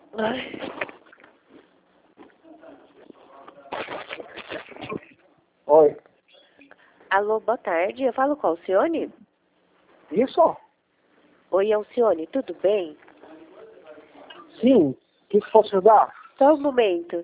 Ai. Oi. Alô, boa tarde. Eu falo com a Alcione? Isso? Oi, Alcione, tudo bem? Sim. O que posso ajudar? Só um momento.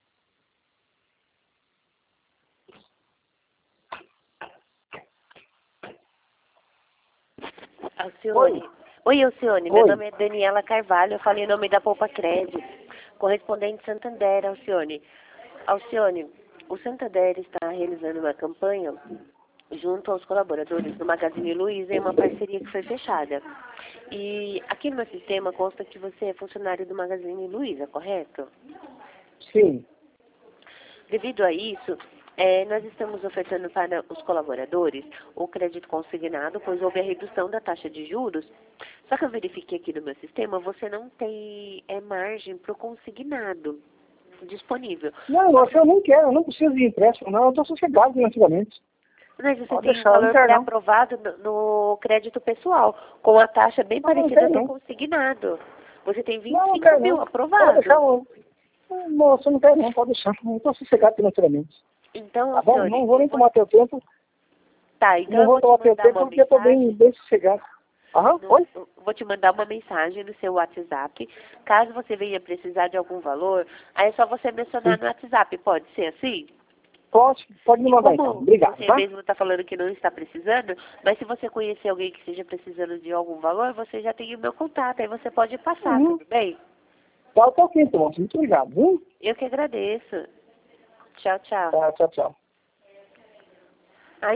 Alcione. Oi, Alcione. Meu nome é Daniela Carvalho. Eu falei em nome da Poupa Crédito, correspondente Santander, Alcione. Alcione, o Santander está realizando uma campanha junto aos colaboradores do Magazine Luiza em uma parceria que foi fechada. E aqui no meu sistema consta que você é funcionário do Magazine Luiza, correto? Sim. Devido a isso, nós estamos ofertando para os colaboradores o crédito consignado, pois houve a redução da taxa de juros. Só que eu verifiquei aqui no meu sistema, você não tem margem para o consignado disponível. Não, eu não quero, eu não preciso de empréstimo, não. Eu estou sossegado financeiramente. Mas você Pode tem deixar, valor não quero, não. pré-aprovado no crédito pessoal, com a taxa bem Não, não parecida quero, do não. consignado. Você tem Não, não 25 quero, mil não. Pode aprovado. deixar, moça, eu não quero, não. Pode deixar. Eu estou sossegado financeiramente. Então, Tá bom? Alcione, Não vou nem tomar teu tempo. tá, então Não eu vou vou te tomar teu mandar tempo uma porque eu estou mensagem. bem sossegado. Aham, oi? Vou te mandar uma mensagem no seu WhatsApp. Caso você venha precisar de algum valor, aí é só você mencionar no WhatsApp. Pode ser assim? Pode me E mandar então. como Obrigado, você tá? mesmo está falando que não está precisando, mas se você conhecer alguém que esteja precisando de algum valor, você já tem o meu contato. Aí você pode passar, Uhum. tudo bem? Tá ok, então. Muito obrigado, viu? Eu que agradeço. Tchau, tchau. Tá, tchau, tchau.